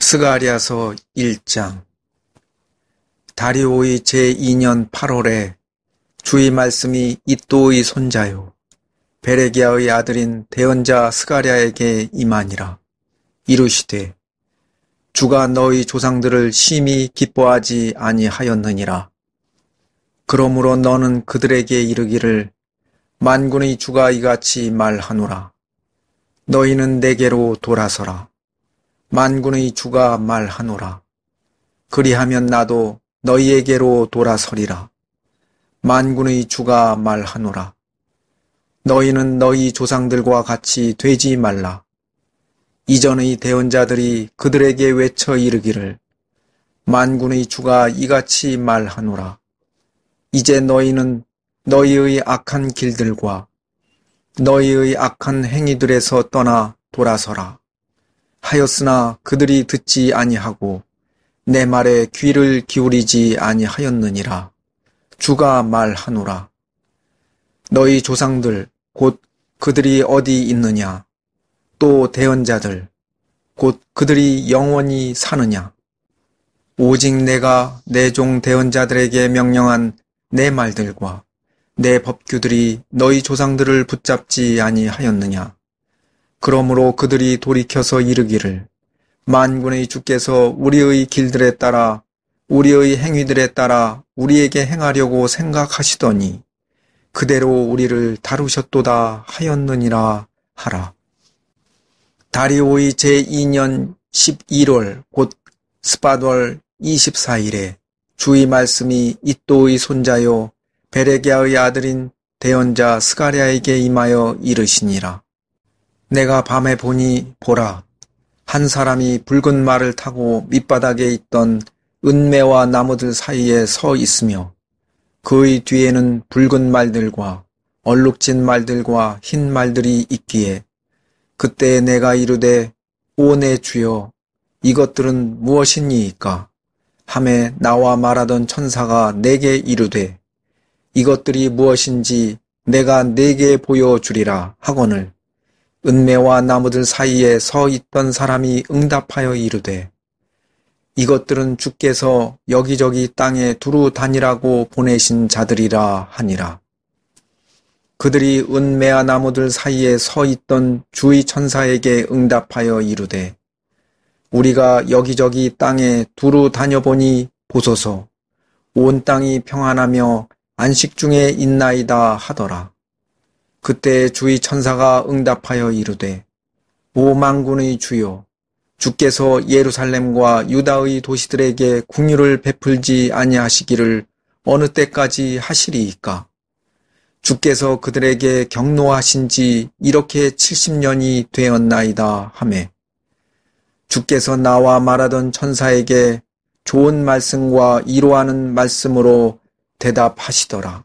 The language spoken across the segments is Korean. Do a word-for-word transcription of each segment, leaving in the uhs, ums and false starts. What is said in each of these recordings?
스가랴서 일 장. 다리오의 제이 년 팔월에 주의 말씀이 이또의 손자요 베레기야의 아들인 대언자 스가랴에게 임하니라. 이르시되 주가 너희 조상들을 심히 기뻐하지 아니하였느니라. 그러므로 너는 그들에게 이르기를 만군의 주가 이같이 말하노라. 너희는 내게로 돌아서라. 만군의 주가 말하노라. 그리하면 나도 너희에게로 돌아서리라. 만군의 주가 말하노라. 너희는 너희 조상들과 같이 되지 말라. 이전의 대언자들이 그들에게 외쳐 이르기를 만군의 주가 이같이 말하노라. 이제 너희는 너희의 악한 길들과 너희의 악한 행위들에서 떠나 돌아서라. 하였으나 그들이 듣지 아니하고 내 말에 귀를 기울이지 아니하였느니라. 주가 말하노라. 너희 조상들 곧 그들이 어디 있느냐? 또 대언자들 곧 그들이 영원히 사느냐? 오직 내가 내 종 대언자들에게 명령한 내 말들과 내 법규들이 너희 조상들을 붙잡지 아니하였느냐? 그러므로 그들이 돌이켜서 이르기를 만군의 주께서 우리의 길들에 따라 우리의 행위들에 따라 우리에게 행하려고 생각하시더니 그대로 우리를 다루셨도다 하였느니라 하라. 다리오의 제이 년 십일월 곧 스밧월 이십사일에 주의 말씀이 이또의 손자요 베레기야의 아들인 대언자 스가랴에게 임하여 이르시니라. 내가 밤에 보니 보라, 한 사람이 붉은 말을 타고 밑바닥에 있던 은매와 나무들 사이에 서 있으며 그의 뒤에는 붉은 말들과 얼룩진 말들과 흰 말들이 있기에 그때 내가 이르되 오 내 주여 이것들은 무엇이니이까 하매 나와 말하던 천사가 내게 이르되 이것들이 무엇인지 내가 네게 보여주리라 하거늘 은매와 나무들 사이에 서 있던 사람이 응답하여 이르되 이것들은 주께서 여기저기 땅에 두루 다니라고 보내신 자들이라 하니라. 그들이 은매와 나무들 사이에 서 있던 주의 천사에게 응답하여 이르되 우리가 여기저기 땅에 두루 다녀보니 보소서 온 땅이 평안하며 안식 중에 있나이다 하더라. 그때 주의 천사가 응답하여 이르되 오 만군의 주여 주께서 예루살렘과 유다의 도시들에게 긍휼을 베풀지 아니하시기를 어느 때까지 하시리이까? 주께서 그들에게 경노하신 지 이렇게 칠십 년이 되었나이다 하매 주께서 나와 말하던 천사에게 좋은 말씀과 이로하는 말씀으로 대답하시더라.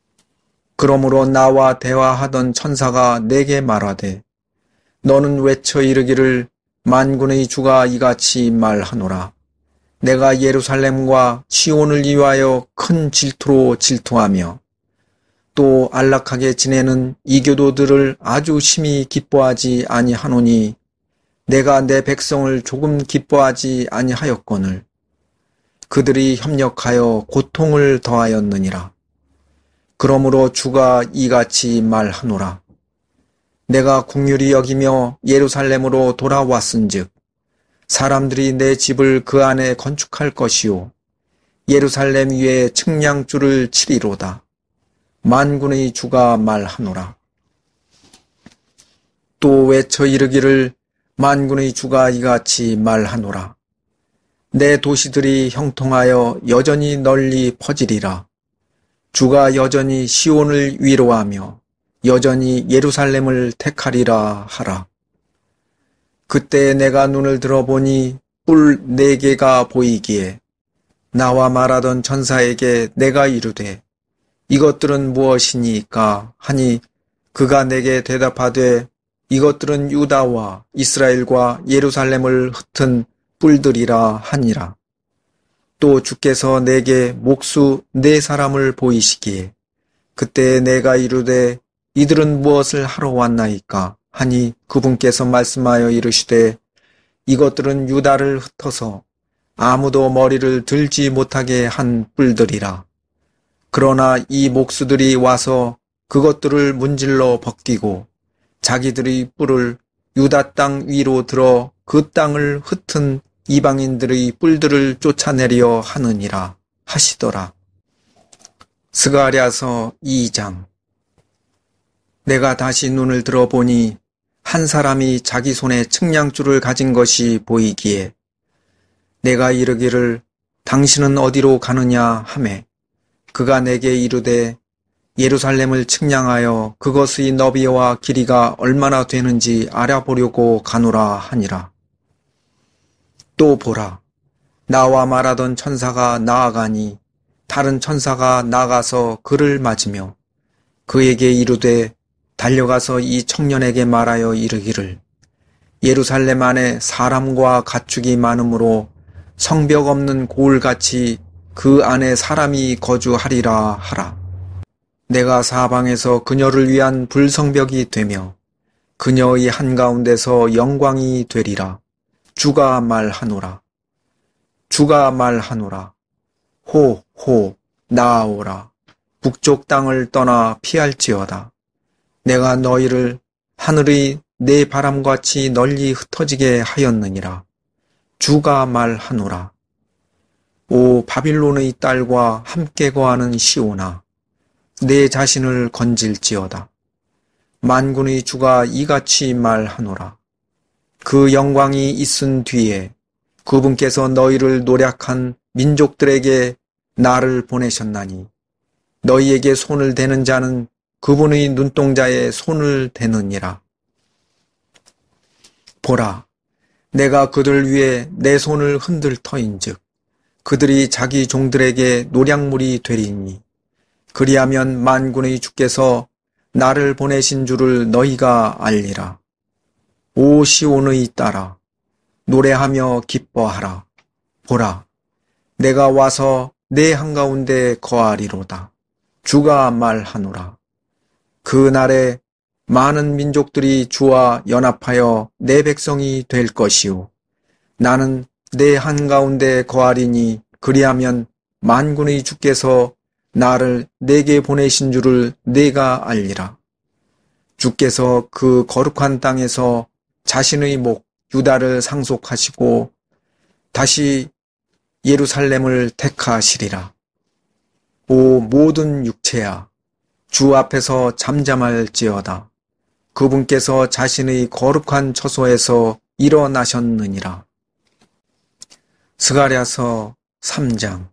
그러므로 나와 대화하던 천사가 내게 말하되 너는 외쳐 이르기를 만군의 주가 이같이 말하노라. 내가 예루살렘과 시온을 위하여 큰 질투로 질투하며 또 안락하게 지내는 이교도들을 아주 심히 기뻐하지 아니하노니 내가 내 백성을 조금 기뻐하지 아니하였거늘 그들이 협력하여 고통을 더하였느니라. 그러므로 주가 이같이 말하노라. 내가 긍휼히 여기며 예루살렘으로 돌아왔은즉 사람들이 내 집을 그 안에 건축할 것이요 예루살렘 위에 측량줄을 치리로다. 만군의 주가 말하노라. 또 외쳐 이르기를 만군의 주가 이같이 말하노라. 내 도시들이 형통하여 여전히 널리 퍼지리라. 주가 여전히 시온을 위로하며 여전히 예루살렘을 택하리라 하라. 그때 내가 눈을 들어보니 뿔 네 개가 보이기에 나와 말하던 천사에게 내가 이르되 이것들은 무엇이니까 하니 그가 내게 대답하되 이것들은 유다와 이스라엘과 예루살렘을 흩은 뿔들이라 하니라. 또 주께서 내게 목수 네 사람을 보이시기에 그때 내가 이르되 이들은 무엇을 하러 왔나이까 하니 그분께서 말씀하여 이르시되 이것들은 유다를 흩어서 아무도 머리를 들지 못하게 한 뿔들이라. 그러나 이 목수들이 와서 그것들을 문질러 벗기고 자기들의 뿔을 유다 땅 위로 들어 그 땅을 흩은 이방인들의 뿔들을 쫓아내려 하느니라 하시더라. 스가랴서 이 장. 내가 다시 눈을 들어보니 한 사람이 자기 손에 측량줄을 가진 것이 보이기에 내가 이르기를 당신은 어디로 가느냐 하매 그가 내게 이르되 예루살렘을 측량하여 그것의 너비와 길이가 얼마나 되는지 알아보려고 가노라 하니라. 또 보라, 나와 말하던 천사가 나아가니 다른 천사가 나가서 그를 맞으며 그에게 이르되 달려가서 이 청년에게 말하여 이르기를 예루살렘 안에 사람과 가축이 많으므로 성벽 없는 고을같이 그 안에 사람이 거주하리라 하라. 내가 사방에서 그녀를 위한 불성벽이 되며 그녀의 한가운데서 영광이 되리라. 주가 말하노라. 주가 말하노라. 호, 호, 나아오라. 북쪽 땅을 떠나 피할지어다. 내가 너희를 하늘의 내 바람같이 널리 흩어지게 하였느니라. 주가 말하노라. 오 바빌론의 딸과 함께 거하는 시온아, 내 자신을 건질지어다. 만군의 주가 이같이 말하노라. 그 영광이 있은 뒤에 그분께서 너희를 노략한 민족들에게 나를 보내셨나니 너희에게 손을 대는 자는 그분의 눈동자에 손을 대느니라. 보라, 내가 그들 위에 내 손을 흔들 터인즉 그들이 자기 종들에게 노략물이 되리니 그리하면 만군의 주께서 나를 보내신 줄을 너희가 알리라. 오 시온의 딸아, 노래하며 기뻐하라. 보라, 내가 와서 내 한가운데 거하리로다. 주가 말하노라. 그 날에 많은 민족들이 주와 연합하여 내 백성이 될 것이요 나는 내 한가운데 거하리니 그리하면 만군의 주께서 나를 내게 보내신 줄을 내가 알리라. 주께서 그 거룩한 땅에서 자신의 목 유다를 상속하시고 다시 예루살렘을 택하시리라. 오 모든 육체야, 주 앞에서 잠잠할지어다. 그분께서 자신의 거룩한 처소에서 일어나셨느니라. 스가랴서 삼 장.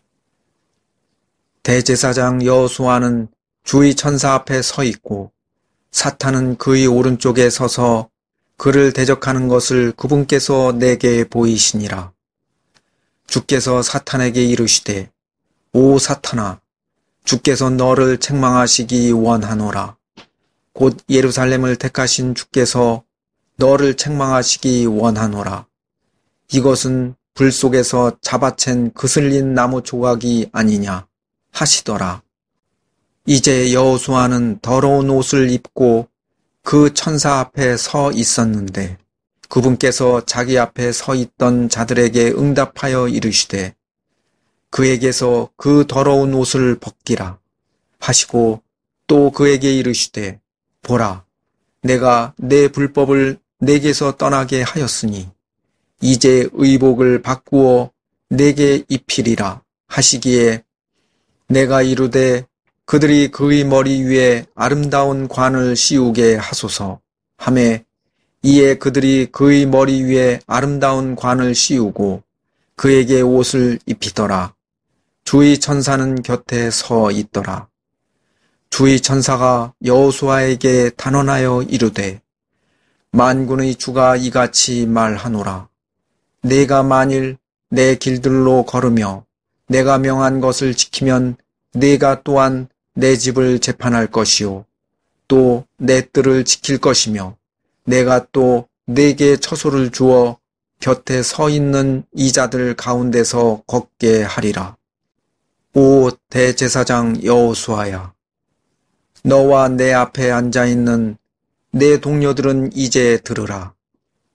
대제사장 여호수아는 주의 천사 앞에 서 있고 사탄은 그의 오른쪽에 서서 그를 대적하는 것을 그분께서 내게 보이시니라. 주께서 사탄에게 이르시되 오 사탄아, 주께서 너를 책망하시기 원하노라. 곧 예루살렘을 택하신 주께서 너를 책망하시기 원하노라. 이것은 불 속에서 잡아챈 그슬린 나무 조각이 아니냐 하시더라. 이제 여호수아는 더러운 옷을 입고 그 천사 앞에 서 있었는데 그분께서 자기 앞에 서 있던 자들에게 응답하여 이르시되 그에게서 그 더러운 옷을 벗기라 하시고 또 그에게 이르시되 보라, 내가 내 불법을 내게서 떠나게 하였으니 이제 의복을 바꾸어 내게 입히리라 하시기에 내가 이르되 그들이 그의 머리 위에 아름다운 관을 씌우게 하소서 하매 이에 그들이 그의 머리 위에 아름다운 관을 씌우고 그에게 옷을 입히더라. 주의 천사는 곁에 서 있더라. 주의 천사가 여호수아에게 단언하여 이르되 만군의 주가 이같이 말하노라. 내가 만일 내 길들로 걸으며 내가 명한 것을 지키면 내가 또한 내 집을 재판할 것이요 또 내 뜰을 지킬 것이며 내가 또 내게 처소를 주어 곁에 서 있는 이자들 가운데서 걷게 하리라. 오 대제사장 여호수아야, 너와 내 앞에 앉아있는 내 동료들은 이제 들으라.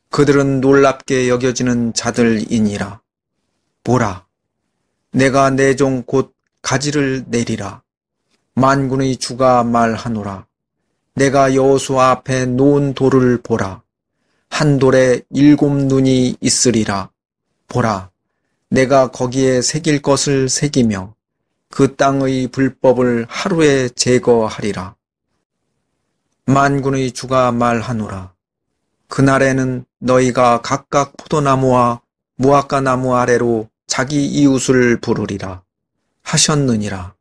그들은 놀랍게 여겨지는 자들이니라. 보라, 내가 내 종 곧 가지를 내리라. 만군의 주가 말하노라. 내가 여호수아 앞에 놓은 돌을 보라. 한 돌에 일곱 눈이 있으리라. 보라, 내가 거기에 새길 것을 새기며 그 땅의 불법을 하루에 제거하리라. 만군의 주가 말하노라. 그날에는 너희가 각각 포도나무와 무화과 나무 아래로 자기 이웃을 부르리라 하셨느니라.